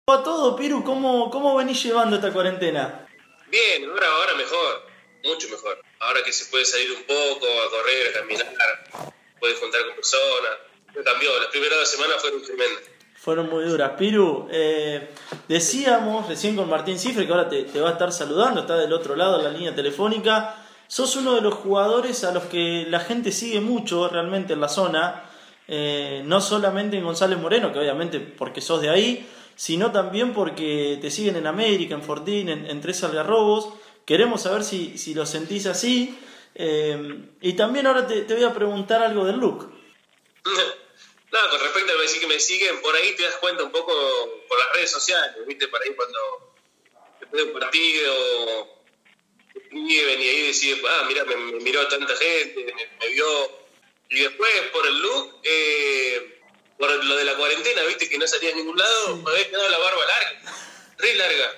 Va todo, Piru, ¿cómo venís llevando esta cuarentena? Bien, ahora mejor, mucho mejor. Ahora que se puede salir un poco, a correr, a caminar, puedes juntar con personas. Cambió, las primeras 2 semanas fueron tremendas. Fueron muy duras. Piru, decíamos recién con Martín Cifre, que ahora te va a estar saludando, está del otro lado de la línea telefónica. Sos uno de los jugadores a los que la gente sigue mucho realmente en la zona, no solamente en González Moreno, que obviamente porque sos de ahí, sino también porque te siguen en América, en Fortín, en Tres Algarrobos. Queremos saber si lo sentís así. Y también ahora te voy a preguntar algo del look. No, con respecto a decir que me siguen, por ahí te das cuenta un poco por las redes sociales, ¿viste? Por ahí cuando después de un partido escriben y ahí decís, mira, me miró tanta gente, me vio. Y después por el look, por lo de la cuarentena, ¿viste? Que no salía a ningún lado, me había quedado la barba larga, re larga.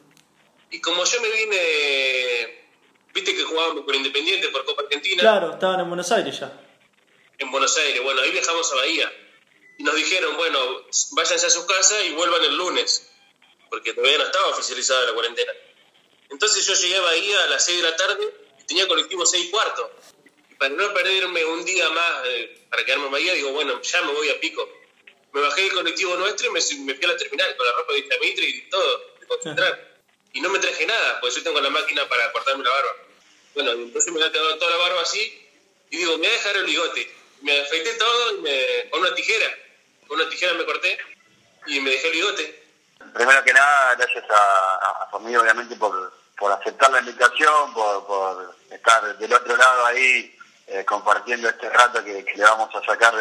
Y como yo me vine, ¿viste que jugábamos por Independiente, por Copa Argentina? Claro, estaban en Buenos Aires ya. En Buenos Aires, bueno, ahí viajamos a Bahía. Y nos dijeron, bueno, váyanse a su casa y vuelvan el lunes, porque todavía no estaba oficializada la cuarentena. Entonces yo llegué a Bahía a las 6 de la tarde y tenía colectivo 6:15. Y para no perderme un día más para quedarme en Bahía, digo, bueno, ya me voy a Pico. Me bajé del colectivo nuestro y me fui a la terminal con la ropa de Mitre y todo, de concentrar. Y no me traje nada, porque yo tengo la máquina para cortarme la barba. Bueno, entonces me había quedado toda la barba así y digo, me voy a dejar el bigote. Me afeité todo y con una tijera me corté y me dejé el bigote. Primero que nada, gracias a tu amigo, obviamente, por aceptar la invitación, por estar del otro lado ahí compartiendo este rato que le vamos a sacar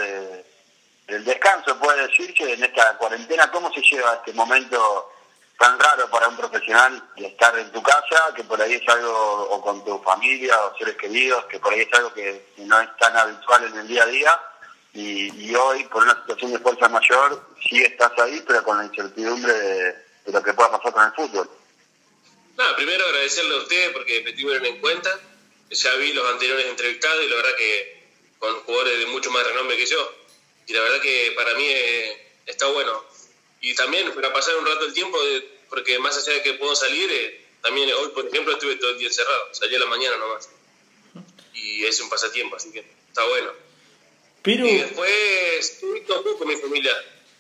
del descanso, puede decirse, en esta cuarentena. ¿Cómo se lleva este momento tan raro para un profesional de estar en tu casa, que por ahí es algo, o con tu familia o seres queridos, que por ahí es algo que no es tan habitual en el día a día, y hoy, por una situación de fuerza mayor, sí estás ahí, pero con la incertidumbre de lo que pueda pasar con el fútbol? Nada, primero agradecerle a ustedes porque me tuvieron en cuenta. Ya vi los anteriores entrevistados y la verdad que con jugadores de mucho más renombre que yo. Y la verdad que para mí está bueno. Y también para pasar un rato el tiempo, porque más allá de que puedo salir, también hoy, por ejemplo, estuve todo el día encerrado. Salí a la mañana nomás. Y es un pasatiempo, así que está bueno. Pero... Y después estuve todo con mi familia.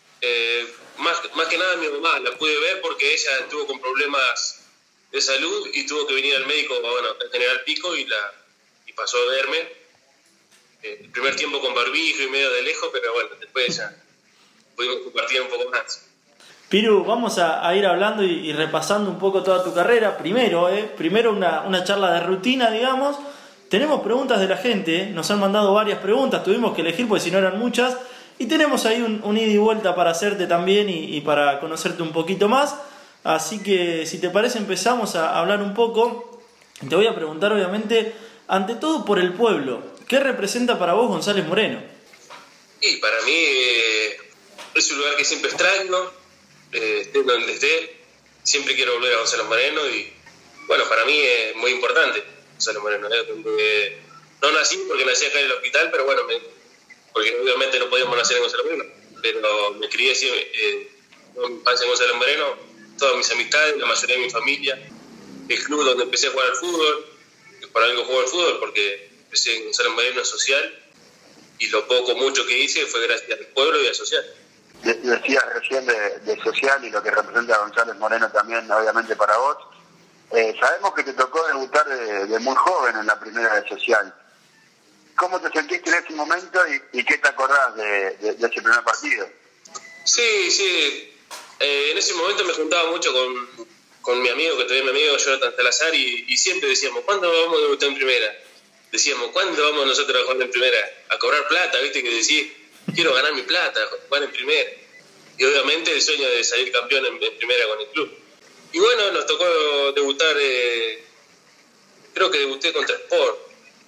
Más que nada mi mamá. La pude ver porque ella estuvo con problemas de salud y tuvo que venir al médico, al General Pico, y pasó a verme. El primer tiempo con barbijo y medio de lejos, pero bueno, después ya pudimos compartir un poco más. Piru, vamos a ir hablando y repasando un poco toda tu carrera. Primero una charla de rutina, digamos. Tenemos preguntas de la gente, nos han mandado varias preguntas, tuvimos que elegir porque si no eran muchas. Y tenemos ahí un ida y vuelta para hacerte también y para conocerte un poquito más. Así que si te parece empezamos a hablar un poco. Te voy a preguntar obviamente, ante todo por el pueblo, ¿qué representa para vos González Moreno? Y para mí es un lugar que siempre extraño, esté donde esté, siempre quiero volver a González Moreno y bueno, para mí es muy importante González Moreno, donde no nací porque nací acá en el hospital, pero bueno, porque obviamente no podíamos nacer en González Moreno, pero me crié toda mi infancia en González Moreno, todas mis amistades, la mayoría de mi familia, el club donde empecé a jugar al fútbol, que por algo juego al fútbol, porque empecé en González Moreno social, y lo mucho que hice fue gracias al pueblo y al social. Decías recién de social y lo que representa a González Moreno también, obviamente, para vos. Sabemos que te tocó debutar de muy joven en la primera de social. ¿Cómo te sentiste en ese momento y qué te acordás de ese primer partido? Sí. En ese momento me juntaba mucho con mi amigo, que todavía es mi amigo, Jonathan Salazar, y siempre decíamos, ¿cuándo vamos a debutar en primera? Decíamos, ¿cuándo vamos nosotros a jugar en primera? A cobrar plata, ¿viste? Que decís, quiero ganar mi plata, jugar en primera. Y obviamente el sueño de salir campeón en primera con el club. Y bueno, nos tocó debutar, creo que debuté contra Sport,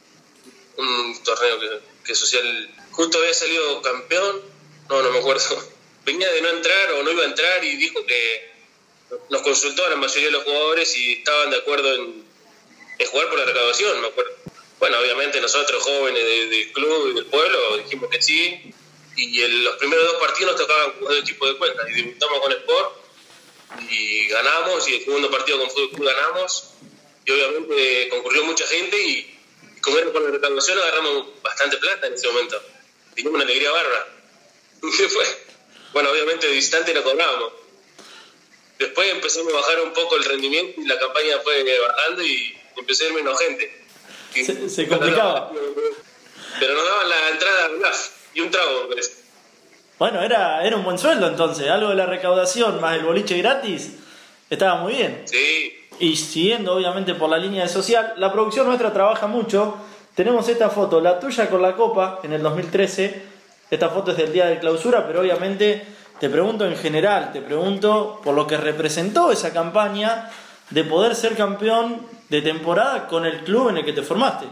un torneo que social, justo había salido campeón, no me acuerdo, venía de no entrar o no iba a entrar y dijo que nos consultó a la mayoría de los jugadores y estaban de acuerdo en jugar por la recaudación, me acuerdo. Bueno, obviamente nosotros jóvenes del club y del pueblo dijimos que sí, y en los primeros 2 partidos nos tocaban jugar de equipo de Cuenca y debutamos con Sport y ganamos, y el segundo partido con Fútbol Club ganamos, y obviamente concurrió mucha gente, y como era por la recaudación agarramos bastante plata en ese momento. Teníamos una alegría bárbara. Y después, bueno, obviamente de distante no cobrábamos. Después empezamos a bajar un poco el rendimiento y la campaña fue bajando y empecé a ir menos gente. Se complicaba. Pero nos daban la entrada y un trago, me parece. Bueno, era un buen sueldo entonces, algo de la recaudación más el boliche gratis, estaba muy bien. Sí. Y siguiendo obviamente por la línea de social, la producción nuestra trabaja mucho. Tenemos esta foto, la tuya con la copa en el 2013. Esta foto es del día de clausura, pero obviamente te pregunto en general, te pregunto por lo que representó esa campaña de poder ser campeón de temporada con el club en el que te formaste.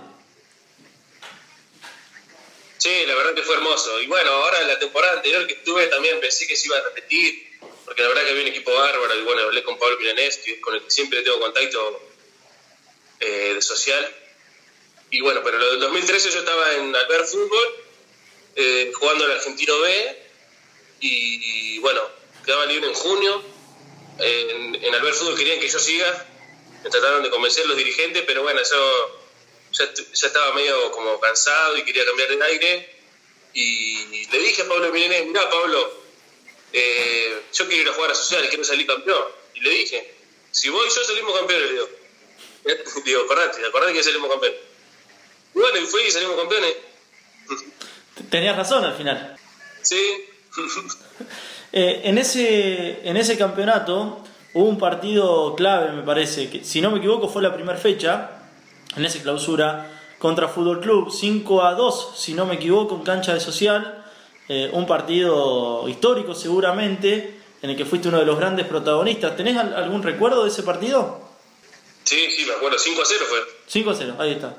Sí, la verdad que fue hermoso. Y bueno, ahora en la temporada anterior que estuve también pensé que se iba a repetir, porque la verdad que había un equipo bárbaro. Y bueno, hablé con Pablo Milanés, que es con el que siempre tengo contacto de social. Y bueno, pero lo del 2013 yo estaba en Albert Fútbol, jugando al Argentino B, y bueno, quedaba libre en junio. En Albert Fútbol querían que yo siga, me trataron de convencer los dirigentes, pero bueno, yo ya estaba medio como cansado y quería cambiar de aire, y le dije a Pablo Milanés, mirá Pablo, yo quiero ir a jugar a social, quiero salir campeón. Y le dije, si vos y yo salimos campeones, le digo, acordate que salimos campeones. Y bueno, y fui y salimos campeones. Tenías razón al final. Sí. En ese campeonato hubo un partido clave, me parece, que si no me equivoco fue la primera fecha, en esa clausura, contra Fútbol Club, 5-2, si no me equivoco, en cancha de social. Un partido histórico seguramente, en el que fuiste uno de los grandes protagonistas. ¿Tenés algún recuerdo de ese partido? Sí, me acuerdo, 5-0 fue. 5-0, ahí está.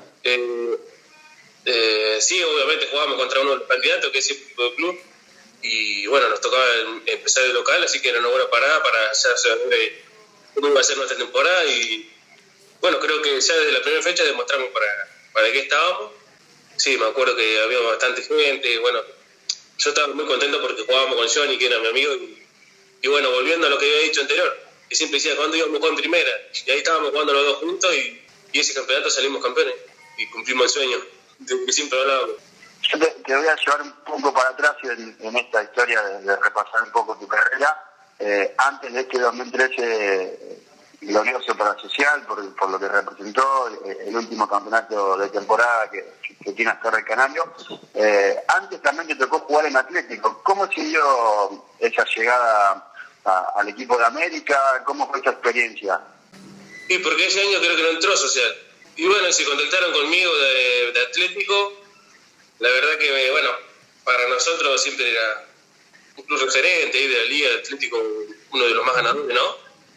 Sí, obviamente jugábamos contra uno de los candidatos, que es el Fútbol Club, y bueno, nos tocaba empezar de local, así que era una buena parada para ya saber cómo iba a ser nuestra temporada. Y bueno, creo que ya desde la primera fecha demostramos para qué estábamos. Sí, me acuerdo que había bastante gente. Bueno, yo estaba muy contento porque jugábamos con Johnny, que era mi amigo, y bueno, volviendo a lo que había dicho anterior, que siempre decía cuándo íbamos con primera, y ahí estábamos jugando los dos juntos, y ese campeonato salimos campeones y cumplimos el sueño de que siempre hablábamos. Yo te voy a llevar un poco para atrás en esta historia de repasar un poco tu carrera. Antes de este 2013 glorioso para Social, por lo que representó, el último campeonato de temporada que tiene hasta el Canario. Antes también te tocó jugar en Atlético. ¿Cómo siguió esa llegada al equipo de América? ¿Cómo fue esa experiencia? Sí, porque ese año creo que no entró Social. Y bueno, se contactaron conmigo de Atlético. La verdad que, bueno, para nosotros siempre era un club referente de la Liga de Atlético, uno de los más ganadores, ¿no?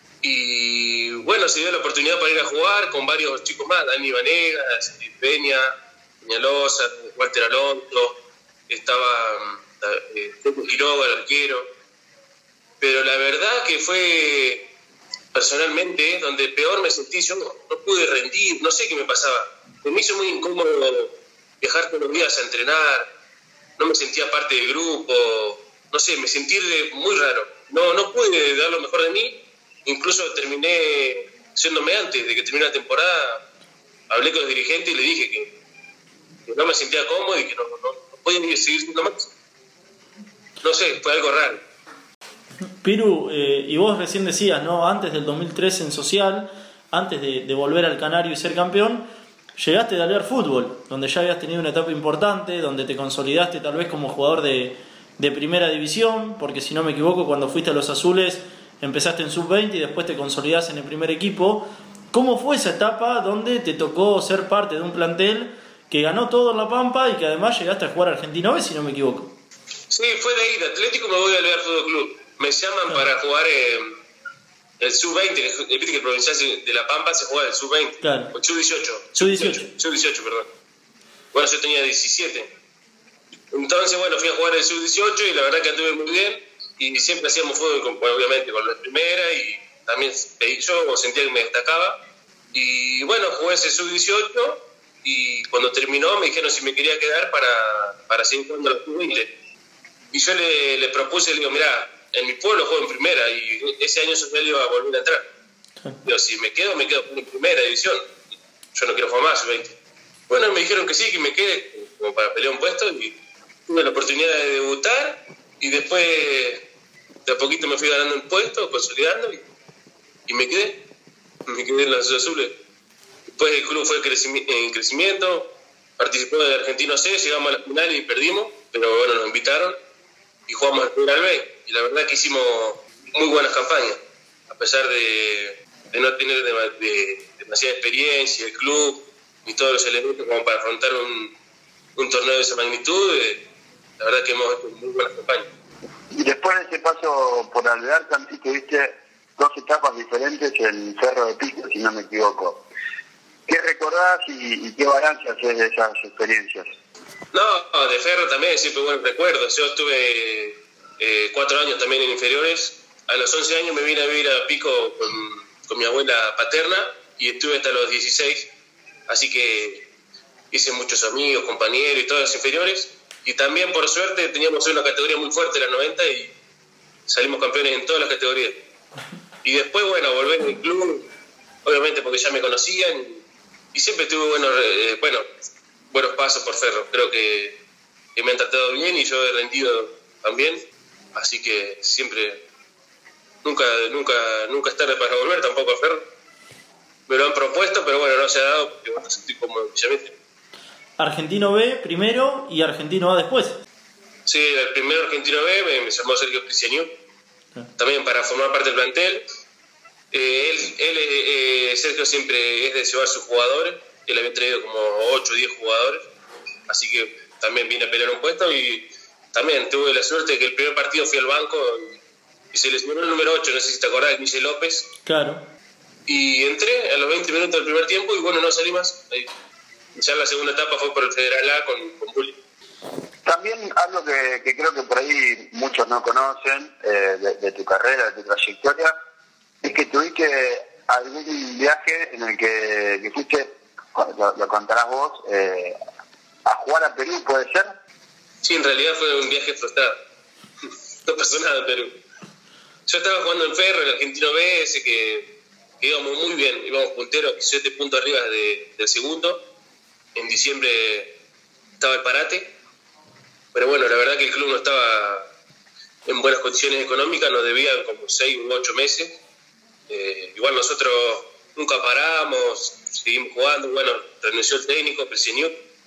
Y bueno, se dio la oportunidad para ir a jugar con varios chicos más, Dani Vanegas, Peña, Peñalosa, Walter Alonso, estaba Quiroga, el arquero. Pero la verdad que fue personalmente donde peor me sentí. Yo no pude rendir, no sé qué me pasaba. Me hizo muy incómodo viajar todos los días a entrenar, no me sentía parte del grupo, no sé, me sentí muy raro. No pude dar lo mejor de mí, incluso terminé yéndome antes de que termine la temporada. Hablé con los dirigentes y le dije que no me sentía cómodo y que no podía ni seguir siendo más. No sé, fue algo raro. Piru, y vos recién decías, ¿no? Antes del 2013 en Social, antes de volver al Canario y ser campeón, llegaste de Albert Fútbol, donde ya habías tenido una etapa importante, donde te consolidaste tal vez como jugador de primera división, porque si no me equivoco, cuando fuiste a los Azules empezaste en sub-20 y después te consolidaste en el primer equipo. ¿Cómo fue esa etapa donde te tocó ser parte de un plantel que ganó todo en La Pampa y que además llegaste a jugar Argentino B, si no me equivoco? Sí, fue de ahí, de Atlético me voy a Albert Fútbol Club. Me llaman para jugar el sub-20, viste que el provincial de La Pampa se juega el sub-20, claro. O sub-18. Sub-18, perdón. Bueno, yo tenía 17. Entonces, bueno, fui a jugar el sub-18 y la verdad que anduve muy bien. Y siempre hacíamos fútbol, obviamente, con la primera, y también yo sentía que me destacaba. Y bueno, jugué ese sub-18 y cuando terminó me dijeron si me quería quedar para seguir jugando a los sub-20. Y yo le propuse, le digo, mirá, en mi pueblo juego en primera y ese año social iba a volver a entrar. Digo, si me quedo en primera división. Yo no quiero jugar más, 20. Bueno, me dijeron que sí, que me quede como para pelear un puesto y tuve la oportunidad de debutar y después de a poquito me fui ganando un puesto, consolidando y me quedé en las azules. Después el club fue en crecimiento, participó del Argentino C, llegamos a la final y perdimos, pero bueno, nos invitaron y jugamos al Federal B y la verdad que hicimos muy buenas campañas, a pesar de no tener demasiada experiencia, el club y todos los elementos como para afrontar un torneo de esa magnitud. La verdad que hemos hecho muy buenas campañas. Y después de ese paso por Alvear, también tuviste 2 etapas diferentes en Cerro de Pico, si no me equivoco. ¿Qué recordás y qué balance haces de esas experiencias? No, de Ferro también, siempre buenos recuerdos. Yo estuve 4 años también en inferiores. A los 11 años me vine a vivir a Pico con mi abuela paterna y estuve hasta los 16. Así que hice muchos amigos, compañeros y todas las inferiores. Y también, por suerte, teníamos una categoría muy fuerte, la 90, y salimos campeones en todas las categorías. Y después, bueno, volver al club, obviamente porque ya me conocían, y siempre tuve buenos pasos por Ferro. Creo que me han tratado bien y yo he rendido también. Así que siempre, nunca es tarde para volver tampoco a Ferro. Me lo han propuesto, pero bueno, no se ha dado porque bueno, estoy como en Villamitre. Argentino B primero y Argentino A después. Sí, el primero Argentino B me llamó Sergio Cristianiuk, también para formar parte del plantel. Sergio siempre es de llevar sus jugadores, él había traído como 8 o 10 jugadores, así que también vine a pelear un puesto y también tuve la suerte de que el primer partido fui al banco y se lesionó el número 8, no sé si te acordás, Michel López. Claro. Y entré a los 20 minutos del primer tiempo y bueno, no salí más. Ya la segunda etapa fue por el Federal A con Bulli. También algo que creo que por ahí muchos no conocen de tu carrera, de tu trayectoria, es que tuviste algún viaje en el que fuiste, lo contarás vos, a jugar a Perú, ¿puede ser? Sí, en realidad fue un viaje frustrado. No pasó nada en Perú. Yo estaba jugando en Ferro, el Argentino B, ese que íbamos muy bien, íbamos punteros, 7 puntos arriba del segundo. En diciembre estaba el parate, pero bueno, la verdad que el club no estaba en buenas condiciones económicas, nos debían como 6 u 8 meses. Igual nosotros nunca paramos, seguimos jugando, bueno, renunció el técnico, Cristianiuk,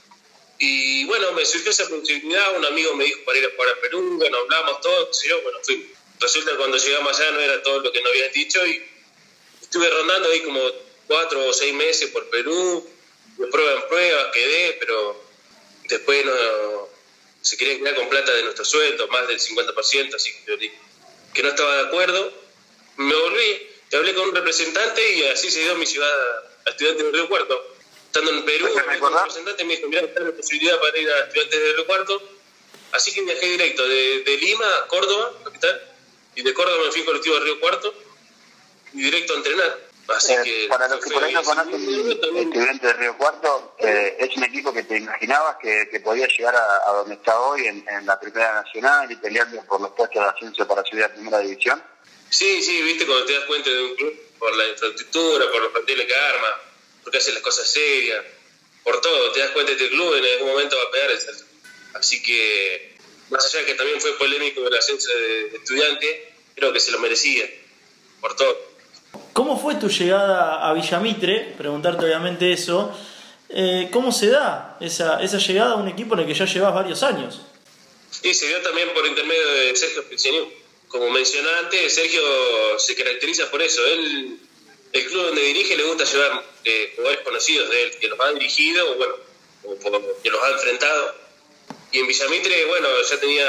y bueno, me surgió esa posibilidad, un amigo me dijo para ir a jugar a Perú, bueno, hablamos todos, y yo, bueno, fui. Resulta que cuando llegamos allá no era todo lo que nos habían dicho y estuve rondando ahí como 4 o 6 meses por Perú, de prueba en prueba, quedé, pero después no se querían quedar con plata de nuestro sueldo, más del 50%, así que no estaba de acuerdo. Me volví, hablé con un representante y así se dio mi ciudad a Estudiantes de Río Cuarto. Estando en Perú, el representante me dijo, mirá, está la posibilidad para ir a Estudiantes de Río Cuarto. Así que viajé directo de Lima a Córdoba, capital, y de Córdoba me fui en colectivo a Río Cuarto y directo a entrenar. Así que para los que por ahí no conocen, Estudiantes de Río Cuarto es un equipo que te imaginabas que podía llegar a donde está hoy en la Primera Nacional y peleando por los puestos de ascenso para subir a Primera División. Sí, viste, cuando te das cuenta de un club, por la infraestructura, por los planteles que arma, porque hace las cosas serias, por todo, te das cuenta de que el club en algún momento va a pegar el salto. Así que, más allá de que también fue polémico el ascenso de Estudiantes, creo que se lo merecía, por todo. ¿Cómo fue tu llegada a Villamitre? Preguntarte obviamente eso. ¿Cómo se da esa llegada a un equipo en el que ya llevas varios años? Sí, se dio también por intermedio de Sergio Cristianiuk. Como mencioné antes, Sergio se caracteriza por eso. El club donde dirige le gusta llevar jugadores conocidos de él, que los ha dirigido o que los ha enfrentado. Y en Villamitre, bueno, ya tenía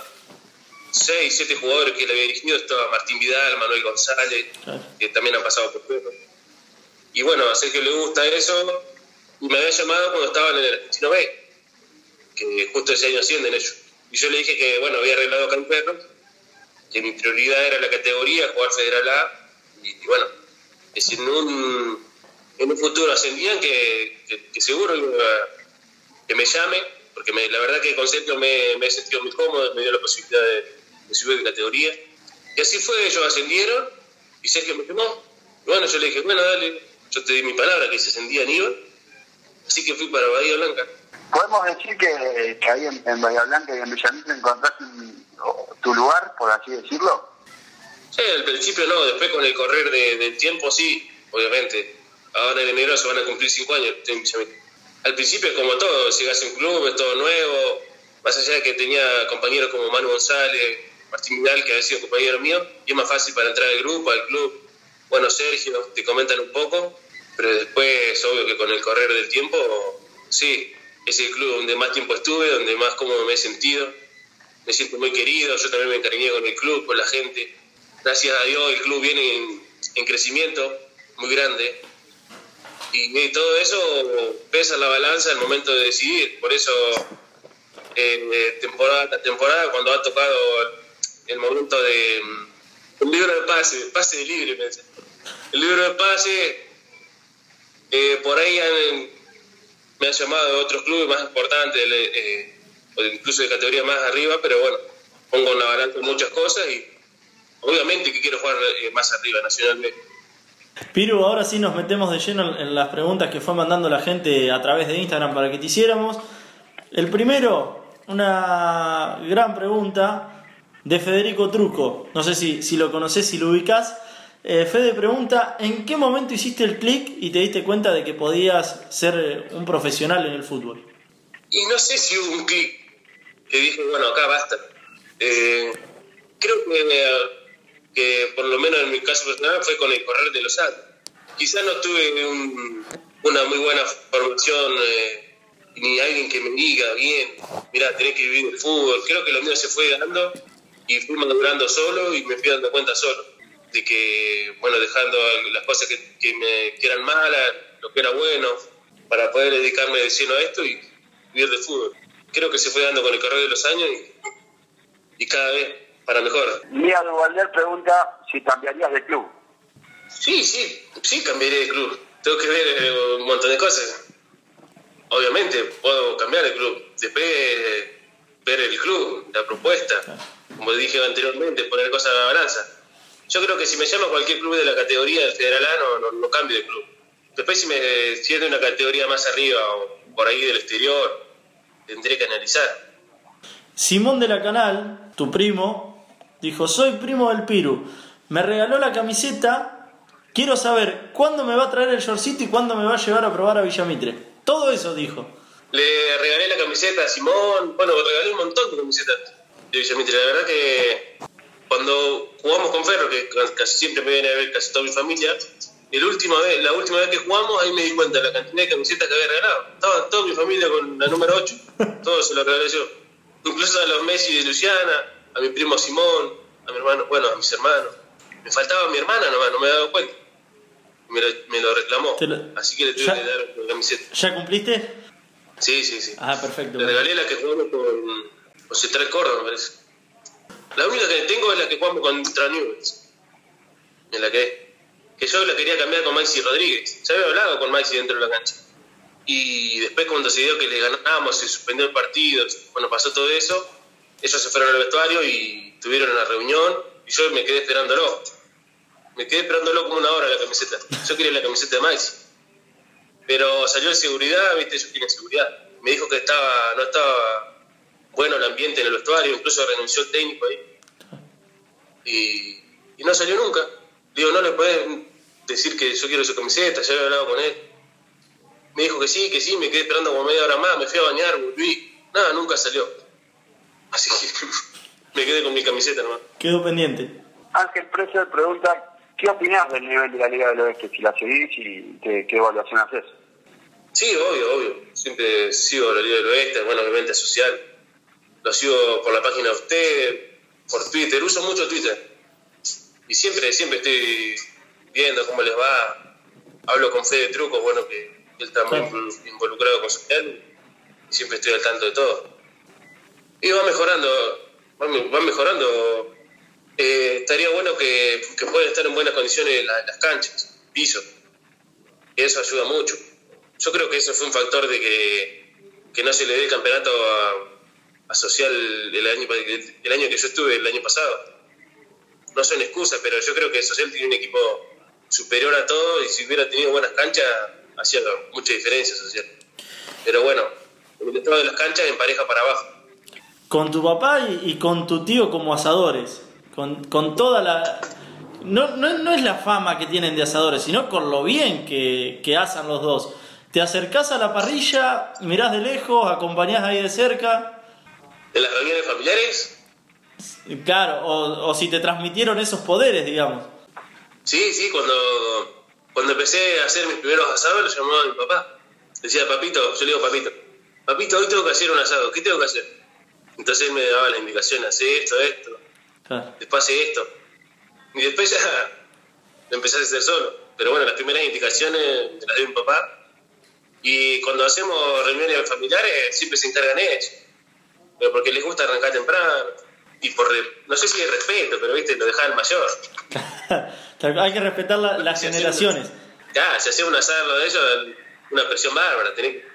6, 7 jugadores que él había dirigido. Estaba Martín Vidal, Manuel González, que también han pasado por Perú. Y bueno, a Sergio le gusta eso. Y me había llamado cuando estaba en el Argentino B, que justo ese año ascienden ellos. Y yo le dije que, bueno, había arreglado acá en Ferro, que mi prioridad era la categoría, jugar Federal A, y bueno, que si en un futuro ascendían, que seguro que me llame, porque la verdad que con Sergio me he sentido muy cómodo, me dio la posibilidad de subir de categoría, Y así fue, ellos ascendieron y Sergio me llamó. Y bueno, yo le dije, bueno, dale, yo te di mi palabra que si ascendían iban. Así que fui para Bahía Blanca. ¿Podemos decir que ahí en Bahía Blanca y en Villamitre encontraste tu lugar, por así decirlo? Sí, al principio no, después con el correr del tiempo sí, obviamente. Ahora en enero se van a cumplir 5 años en Villamitre. Al principio, como todo, llegas a un club, es todo nuevo. Más allá de que tenía compañeros como Manu González, Martín Vidal, que había sido compañero mío, y es más fácil para entrar al grupo, al club. Bueno, Sergio, te comentan un poco, pero después, obvio que con el correr del tiempo, sí, es el club donde más tiempo estuve, donde más cómodo me he sentido. Me siento muy querido, yo también me encariñé con el club, con la gente. Gracias a Dios el club viene en crecimiento muy grande. Y todo eso pesa en la balanza al momento de decidir. Por eso, temporada tras temporada, cuando ha tocado el momento de un libro de pase de libre, pensé. El libro de pase, por ahí me han llamado de otros clubes más importantes, o incluso de categoría más arriba, pero bueno, pongo en la balanza muchas cosas y obviamente que quiero jugar más arriba, nacionalmente. Piru, ahora sí nos metemos de lleno en las preguntas que fue mandando la gente a través de Instagram para que te hiciéramos. El primero, una gran pregunta de Federico Truco. No sé si lo conocés, si lo ubicás. Fede pregunta, ¿en qué momento hiciste el clic y te diste cuenta de que podías ser un profesional en el fútbol? Y no sé si hubo un clic que dije, bueno, acá basta. Creo que por lo menos en mi caso personal fue con el correr de los años. Quizás no tuve una muy buena formación, ni alguien que me diga bien, mira, tenés que vivir el fútbol. Creo que lo mío se fue dando y fui madurando solo y me fui dando cuenta solo de que, bueno, dejando las cosas que eran malas, lo que era bueno, para poder dedicarme de lleno a esto y vivir del fútbol. Creo que se fue dando con el correr de los años y cada vez para mejor. Lía Duvalder pregunta si cambiarías de club. Sí, cambiaré de club. Tengo que ver un montón de cosas. Obviamente puedo cambiar de club. Después ver el club, la propuesta. Como dije anteriormente, poner cosas a la balanza. Yo creo que si me llama cualquier club de la categoría del Federal A, no cambio de club. Después si es de una categoría más arriba o por ahí del exterior, tendré que analizar. Simón de la Canal, tu primo, dijo, soy primo del Piru, me regaló la camiseta, quiero saber cuándo me va a traer el shortcito y cuándo me va a llevar a probar a Villamitre. Todo eso dijo. Le regalé la camiseta a Simón, bueno, regalé un montón de camisetas de Villamitre. La verdad que cuando jugamos con Ferro, que casi siempre me viene a ver casi toda mi familia, la última vez que jugamos, ahí me di cuenta de la cantidad de camisetas que había regalado. Estaba toda mi familia con la número 8, todo se lo regalé yo. Incluso a los Messi de Luciana, a mi primo Simón, a mi hermano, bueno, a mis hermanos. Me faltaba mi hermana nomás, no me he dado cuenta. Me lo reclamó, así que le tuve que dar la camiseta. ¿Ya cumpliste? Sí. Ah, perfecto. Le regalé la que jugamos con Central Córdoba, me parece. La única que tengo es la que jugamos contra Newell's. En la que yo la quería cambiar con Maxi Rodríguez. Ya había hablado con Maxi dentro de la cancha. Y después cuando se dio que le ganábamos, se suspendió el partido, bueno, pasó todo eso, ellos se fueron al vestuario y tuvieron una reunión y yo me quedé esperándolo. Me quedé esperándolo como una hora la camiseta. Yo quería la camiseta de Maxi. Pero salió de seguridad, viste, ellos tienen seguridad. Me dijo que no estaba bueno el ambiente en el vestuario, incluso renunció el técnico ahí. Y no salió nunca. Digo, no le pueden decir que yo quiero su camiseta, ya había hablado con él. Me dijo que sí, me quedé esperando como media hora más, me fui a bañar, volví. Nada, nunca salió. Así que me quedé con mi camiseta nomás. Quedó pendiente. Ángel Preser pregunta, ¿qué opinás del nivel de la Liga del Oeste? Si la seguís y qué evaluación haces. Sí, obvio. Siempre sigo la Liga del Oeste, bueno, obviamente social. Lo sigo por la página de ustedes, por Twitter, uso mucho Twitter. Y siempre estoy viendo cómo les va. Hablo con Fede Truco, bueno, que él también involucrado con social. Y siempre estoy al tanto de todo. Y va mejorando. Estaría bueno que puedan estar en buenas condiciones las canchas, piso. Y eso ayuda mucho. Yo creo que eso fue un factor de que no se le dé el campeonato a Social el año que yo estuve, el año pasado. no son excusas, pero yo creo que Social tiene un equipo superior a todo y si hubiera tenido buenas canchas, hacía mucha diferencia Social. Pero bueno, en el estado de las canchas empareja para abajo. Con tu papá y con tu tío como asadores, con toda la... No es la fama que tienen de asadores, sino con lo bien que asan los dos. Te acercás a la parrilla, mirás de lejos, acompañás ahí de cerca. ¿En las reuniones familiares? Claro, o si te transmitieron esos poderes, digamos. Sí, cuando empecé a hacer mis primeros asados, lo llamaba a mi papá. Decía, papito, yo le digo, papito, hoy tengo que hacer un asado, ¿qué tengo que hacer? Entonces él me daba la indicación, hace esto, Claro. después hace esto. Y después ya lo empecé a hacer solo. Pero bueno, las primeras indicaciones me las dio mi papá. Y cuando hacemos reuniones familiares, siempre se encargan ellos. Pero porque les gusta arrancar temprano. Y no sé si es respeto, pero viste, lo dejaba el mayor. Hay que respetar las generaciones. Si hacía un asado de ellos, una presión bárbara.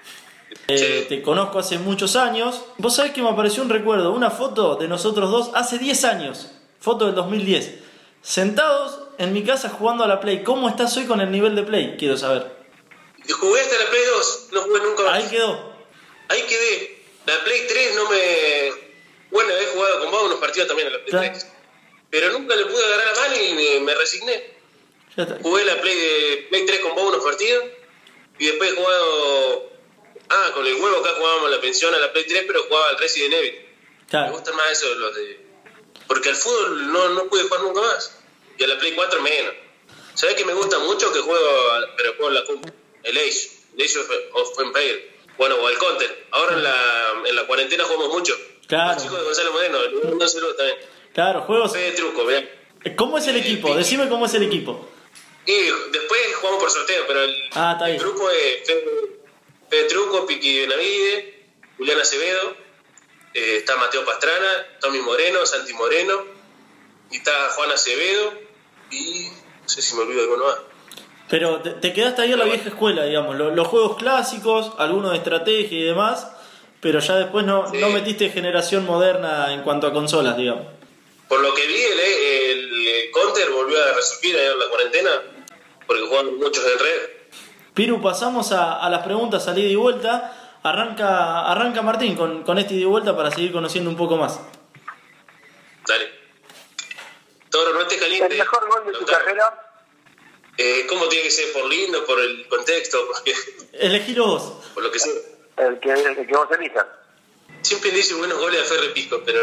Te conozco hace muchos años. Vos sabés que me apareció un recuerdo, una foto de nosotros dos hace 10 años. Foto del 2010. Sentados en mi casa jugando a la Play. ¿Cómo estás hoy con el nivel de Play? Quiero saber. Jugué hasta la Play 2, no jugué nunca más. Ahí quedó. Ahí quedé. La Play 3 no me... Bueno, he jugado con vos unos partidos también a la Play 3. Pero nunca le pude agarrar la mano y me resigné. Jugué la Play 3 con vos unos partidos. Y después he jugado... con el huevo acá jugábamos la pensión a la Play 3, pero jugaba al Resident Evil. Claro. Me gustan más esos los de... Porque al fútbol no pude jugar nunca más. Y a la Play 4 menos. ¿Sabés que me gusta mucho que pero juego en la compu? El Age of Empires. Bueno, o el Counter. Ahora en la cuarentena jugamos mucho. Claro. Los chicos de Gonzalo Moreno, un saludo también. Claro, juegos. Fe de truco, mirá. ¿Cómo es el equipo? Decime cómo es el equipo. Y después jugamos por sorteo, pero está bien. el grupo es Fe de truco, Piqui Benavide, Julián Acevedo, está Mateo Pastrana, Tommy Moreno, Santi Moreno, y está Juan Acevedo, y no sé si me olvido de alguno más. Pero te quedaste ahí en la vieja escuela, digamos, los juegos clásicos, algunos de estrategia y demás, pero ya después no metiste generación moderna en cuanto a consolas, digamos. Por lo que vi, el Counter volvió a resurgir ahí en la cuarentena, porque jugaban muchos en red. Piru, pasamos a las preguntas al ida y vuelta. Arranca Martín con este ida y vuelta para seguir conociendo un poco más. Dale. Toro, no estés caliente. ¿El mejor gol de tu carrera? ¿Cómo tiene que ser? ¿Por lindo? ¿Por el contexto? Porque, Elegilo vos. por lo que sea. El que vos elijas. Siempre dice buenos goles a Ferre Pisco, pero...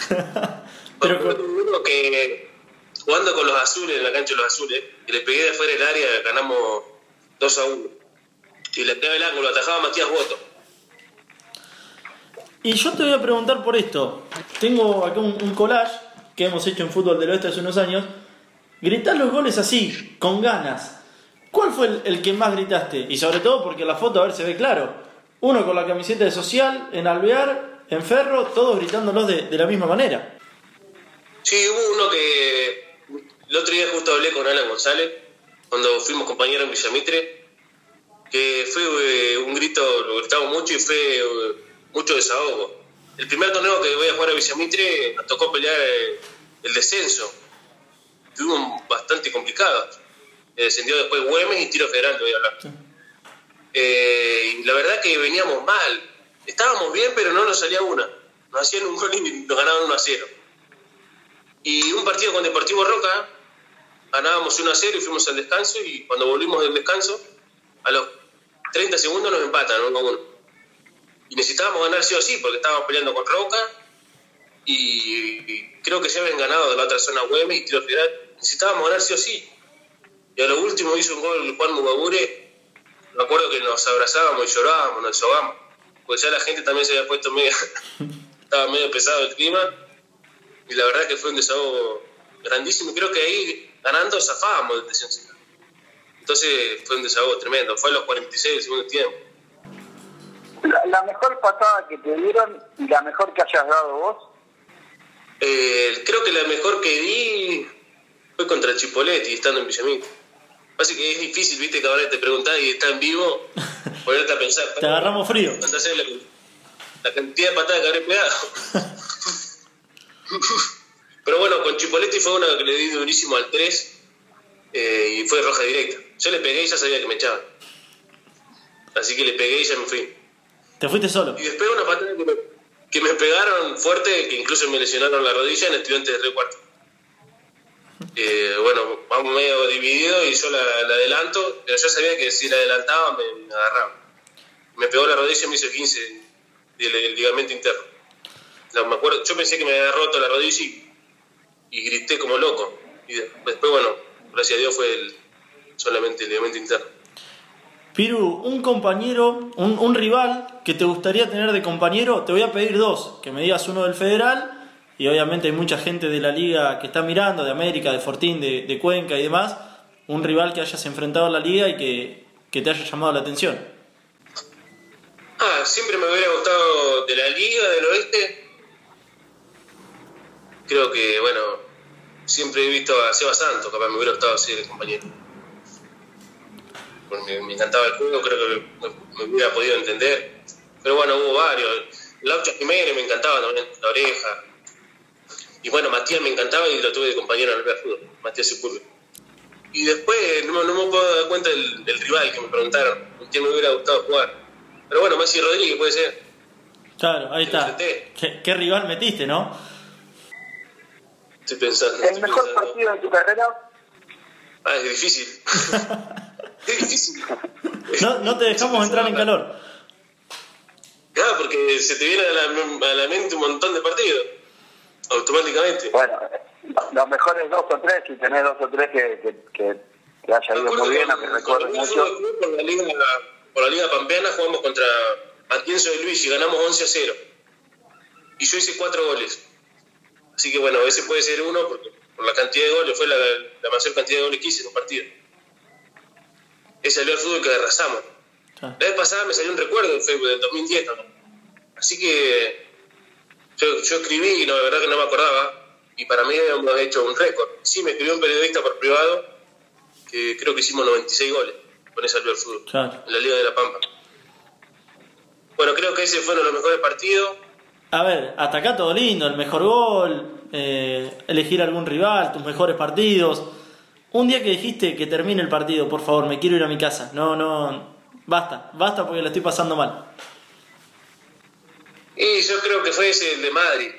uno que jugando con los azules, en la cancha de los azules, y le pegué de afuera del área, ganamos 2-1. Y le pegaba el ángulo, atajaba Matías Boto. Y yo te voy a preguntar por esto. Tengo acá un collage que hemos hecho en Fútbol del Oeste hace unos años. Gritás los goles así, con ganas. ¿Cuál fue el que más gritaste? Y sobre todo porque la foto, a ver, se ve claro. Uno con la camiseta de Social, en Alvear, en Ferro, todos gritándolos de la misma manera. Sí, hubo uno que... El otro día justo hablé con Alan González, cuando fuimos compañeros en Villamitre, que fue un grito, lo gritamos mucho y fue mucho desahogo. El primer torneo que voy a jugar a Villamitre nos tocó pelear el descenso. Estuvimos bastante complicados. Descendió después Güemes y Tiro Federal, te voy a hablar. Sí. Y la verdad que veníamos mal. Estábamos bien, pero no nos salía una. Nos hacían un gol y nos ganaban 1-0. Y un partido con Deportivo Roca, ganábamos 1-0 y fuimos al descanso. Y cuando volvimos del descanso, a los 30 segundos nos empatan 1-1. Y necesitábamos ganar sí o sí, porque estábamos peleando con Roca. Y creo que ya habían ganado de la otra zona Güemes y Tiro Federal. Necesitábamos ganar sí o sí. Y a lo último hizo un gol Juan Mugabure. Me acuerdo que nos abrazábamos y llorábamos, nos desahogamos. Porque ya la gente también se había puesto medio... estaba medio pesado el clima. Y la verdad que fue un desahogo grandísimo. Creo que ahí, ganando, zafábamos del descenso. Entonces fue un desahogo tremendo. Fue a los 46 del segundo tiempo. La mejor patada que te dieron y la mejor que hayas dado vos. Creo que la mejor que di fue contra Chipoletti, estando en Villamil. Pasa que es difícil, viste, que ahora te preguntás y está en vivo, ponerte a pensar. Te agarramos frío. La cantidad de patadas que habré pegado. Pero bueno, con Chipoletti fue una que le di durísimo al 3 y fue roja directa. Yo le pegué y ya sabía que me echaban. Así que le pegué y ya me fui. ¿Te fuiste solo? Y después una patada que me pegaron fuerte, que incluso me lesionaron la rodilla en Estudiantes de Río Cuarto. Bueno, vamos medio dividido y yo la adelanto, pero yo sabía que si la adelantaba me agarraba. Me pegó la rodilla y me hizo 15 del ligamento interno. Me acuerdo, yo pensé que me había roto la rodilla y grité como loco. Y después, bueno, gracias a Dios fue solamente el ligamento interno. Piru, un compañero, un rival que te gustaría tener de compañero, te voy a pedir dos, que me digas uno del Federal, y obviamente hay mucha gente de la liga que está mirando, de América, de Fortín, de Cuenca y demás, un rival que hayas enfrentado en la liga y que te haya llamado la atención. Siempre me hubiera gustado de la Liga del Oeste. Creo que, bueno, siempre he visto a Seba Santos, capaz me hubiera gustado ser el compañero. Porque me encantaba el juego, creo que me hubiera podido entender. Pero bueno, hubo varios. Laucho Jiménez me encantaba también, La Oreja. Y bueno, Matías me encantaba y lo tuve de compañero en el fútbol, Matías Sepúlveda. Y después no me puedo dar cuenta del rival que me preguntaron, con quién me hubiera gustado jugar. Pero bueno, Messi Rodríguez puede ser. Claro, ahí está. ¿Qué rival metiste, no? Estoy pensando. ¿El mejor partido de tu carrera? Es difícil. Es difícil. No te dejamos entrar en calor. Claro, porque se te viene a la mente un montón de partidos. Automáticamente. Bueno, los mejores 2 o 3, si tenés 2 o 3 que haya ido muy bien, a que recuerdo mucho. Por la Liga Pampeana jugamos contra Atienzo de Luis y ganamos 11-0. Y yo hice 4 goles. Así que bueno, ese puede ser uno porque por la cantidad de goles, fue la mayor cantidad de goles que hice en un partido. Ese salió al fútbol que arrasamos. La vez pasada me salió un recuerdo en Facebook del 2010 también. Así que yo escribí y la verdad que no me acordaba. Y para mí habíamos hecho un récord. Sí, me escribió un periodista por privado que creo que hicimos 96 goles con ese salió al fútbol. Claro. En la Liga de la Pampa. Bueno, creo que ese fue uno de los mejores partidos. A ver, hasta acá todo lindo, el mejor gol, elegir algún rival, tus mejores partidos. Un día que dijiste que termine el partido, por favor, me quiero ir a mi casa. No, basta porque la estoy pasando mal. Y yo creo que fue ese el de Madrid.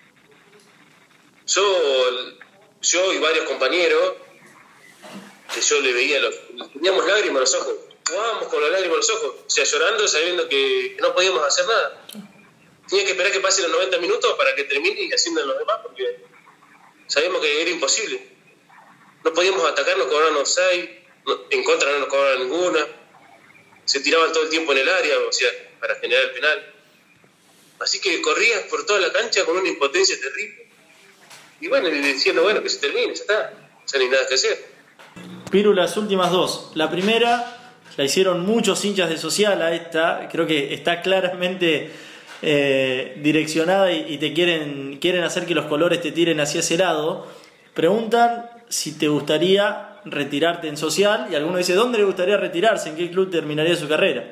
Yo y varios compañeros, que yo le veía, teníamos lágrimas en los ojos. Jugábamos con las lágrimas en los ojos, o sea, llorando, sabiendo que no podíamos hacer nada. Tenía que esperar que pasen los 90 minutos para que termine y haciendo los demás, porque sabíamos que era imposible. No podíamos atacar, nos cobraban offside, en contra no nos cobraban ninguna. Se tiraban todo el tiempo en el área, o sea, para generar el penal. Así que corrías por toda la cancha con una impotencia terrible. Y bueno, diciendo, bueno, que se termine, ya está. Ya no hay nada que hacer. Piru, las últimas dos. La primera la hicieron muchos hinchas de Social a esta. Creo que está claramente direccionada y te quieren hacer que los colores te tiren hacia ese lado. Preguntan si te gustaría retirarte en Social y alguno dice, ¿dónde le gustaría retirarse? ¿En qué club terminaría su carrera?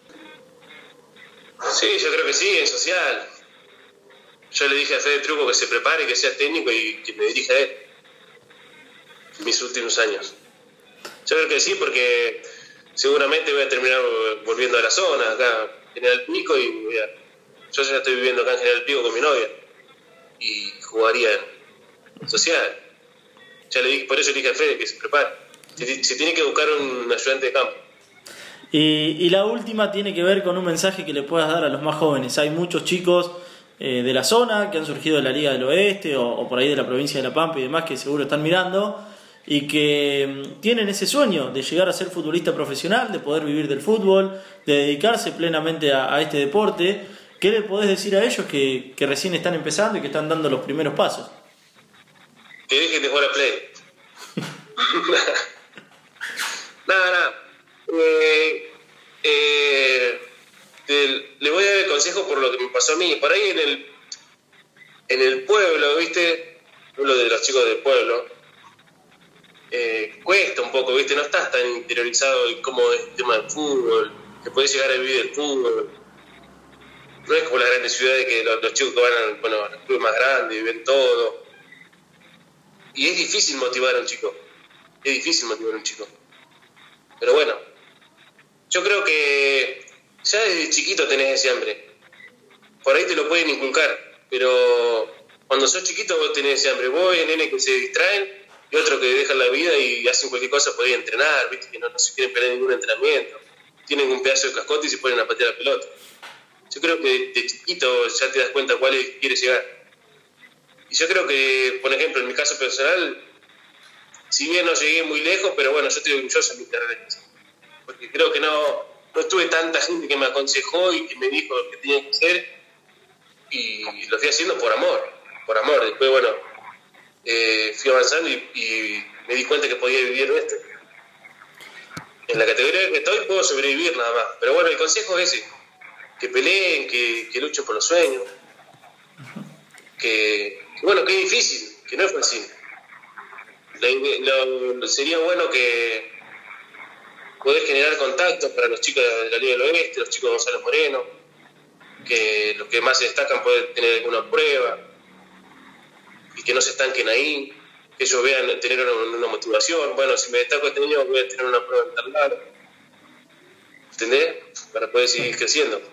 Sí, yo creo que sí, en Social. Yo le dije a Fede Truco que se prepare, que sea técnico y que me dirija a él. Mis últimos años. Yo creo que sí, porque seguramente voy a terminar volviendo a la zona, acá en General Pico, y yo ya estoy viviendo acá en General Pico con mi novia. Y jugaría en Social. Ya le dije, por eso le dije a Fede que se prepare. Se tiene que buscar un ayudante de campo. Y la última tiene que ver con un mensaje que le puedas dar a los más jóvenes. Hay muchos chicos de la zona que han surgido de la Liga del Oeste o por ahí de la provincia de La Pampa y demás que seguro están mirando y que tienen ese sueño de llegar a ser futbolista profesional, de poder vivir del fútbol, de dedicarse plenamente a este deporte. ¿Qué le podés decir a ellos que recién están empezando y que están dando los primeros pasos? Que dejen de jugar a Play. Nada. Le voy a dar el consejo por lo que me pasó a mí. Por ahí en el pueblo, ¿viste? Lo de los chicos del pueblo. Cuesta un poco, ¿viste? No estás tan interiorizado en cómo es el tema del fútbol, que podés llegar a vivir el fútbol. No es como las grandes ciudades que los chicos que van a los clubes más grandes y ven todo. Y es difícil motivar a un chico. Pero bueno, yo creo que ya desde chiquito tenés ese hambre. Por ahí te lo pueden inculcar, pero cuando sos chiquito vos tenés ese hambre. Vos hay nenes que se distraen y otros que dejan la vida y hacen cualquier cosa por ir a entrenar, ¿viste? Que no se quieren perder ningún entrenamiento. Tienen un pedazo de cascote y se ponen a patear la pelota. Yo creo que de chiquito ya te das cuenta a cuál quieres llegar. Y yo creo que, por ejemplo, en mi caso personal, si bien no llegué muy lejos, pero bueno, yo estoy orgulloso de mi carrera. Porque creo que no tuve tanta gente que me aconsejó y que me dijo lo que tenía que hacer. Y lo fui haciendo por amor. Después, bueno, fui avanzando y me di cuenta que podía vivir de esto. En la categoría que estoy puedo sobrevivir nada más. Pero bueno, el consejo es ese. Que peleen, que luchen por los sueños. Que bueno, que es difícil, que no es fácil. Sería bueno que poder generar contactos para los chicos de la Liga del Oeste, los chicos de Gonzalo Moreno, que los que más se destacan pueden tener alguna prueba y que no se estanquen ahí, que ellos vean tener una motivación. Bueno, si me destaco este año voy a tener una prueba en tal lado, ¿entendés? Para poder seguir creciendo.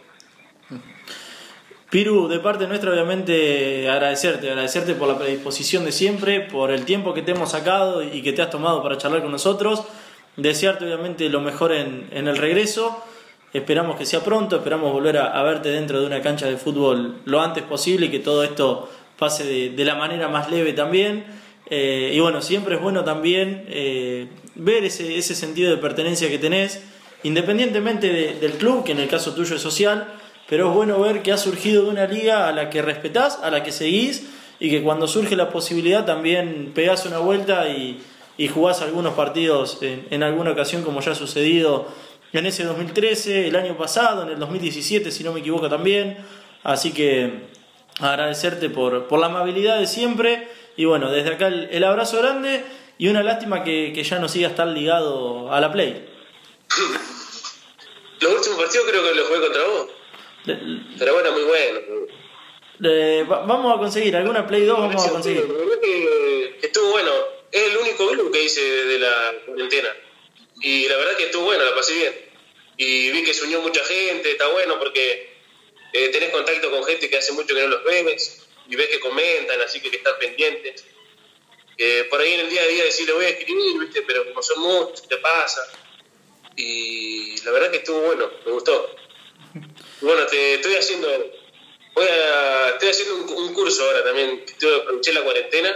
Piru, de parte nuestra obviamente agradecerte por la predisposición de siempre, por el tiempo que te hemos sacado y que te has tomado para charlar con nosotros, desearte obviamente lo mejor en el regreso, esperamos que sea pronto, esperamos volver a verte dentro de una cancha de fútbol lo antes posible y que todo esto pase de la manera más leve también, y bueno, siempre es bueno también ver ese sentido de pertenencia que tenés, independientemente del club, que en el caso tuyo es social, pero es bueno ver que ha surgido de una liga a la que respetás, a la que seguís y que cuando surge la posibilidad también pegás una vuelta y jugás algunos partidos en alguna ocasión, como ya ha sucedido en ese 2013, el año pasado, en el 2017 si no me equivoco también. Así que agradecerte por la amabilidad de siempre y bueno, desde acá el abrazo grande y una lástima que ya no sigas tan ligado a la Play. Los últimos partidos creo que los jugué contra vos. Pero bueno, muy bueno. Vamos a conseguir alguna Play 2, vamos a conseguir. Que estuvo bueno. Es el único grupo que hice de la cuarentena. Y la verdad que estuvo bueno, la pasé bien. Y vi que se unió mucha gente, está bueno porque tenés contacto con gente que hace mucho que no los ves y ves que comentan, así que están pendientes. Por ahí en el día a día decirle voy a escribir, ¿viste? Pero como son muchos, te pasa. Y la verdad que estuvo bueno, me gustó. Bueno, estoy haciendo un curso ahora también, que aproveché la cuarentena.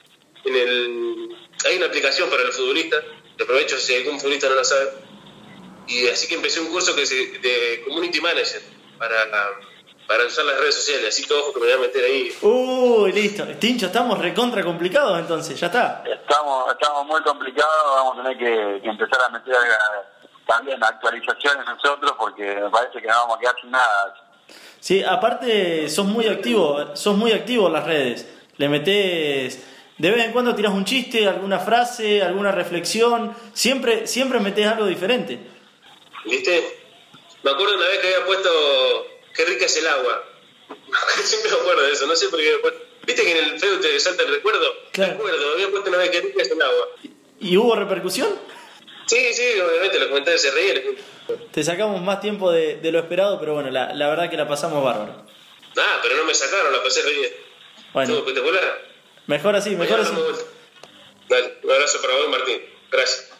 Hay una aplicación para los futbolistas, que aprovecho si algún futbolista no la sabe. Y así que empecé un curso de Community Manager para usar las redes sociales, así que ojo que me voy a meter ahí. Listo. Tincho, estamos recontra complicados entonces, ya está. Estamos muy complicados, vamos a tener que empezar a meter también actualizaciones nosotros porque me parece que no vamos a quedar sin nada. Sí, aparte sos muy activo en las redes. Le metés, de vez en cuando tirás un chiste, alguna frase, alguna reflexión, siempre metés algo diferente. ¿Viste? Me acuerdo una vez que había puesto qué rica es el agua. Siempre me acuerdo de eso, no sé por qué. ¿Viste que en el Facebook te salta el recuerdo? Claro. Me acuerdo, había puesto una vez qué rica es el agua. ¿Y hubo repercusión? Sí, obviamente, los comentarios se reían. Te sacamos más tiempo de lo esperado, pero bueno, la verdad que la pasamos bárbaro. Pero no me sacaron, la pasé re bien. Bueno. Estuvo espectacular. Mejor así. Dale, un abrazo para vos, Martín. Gracias.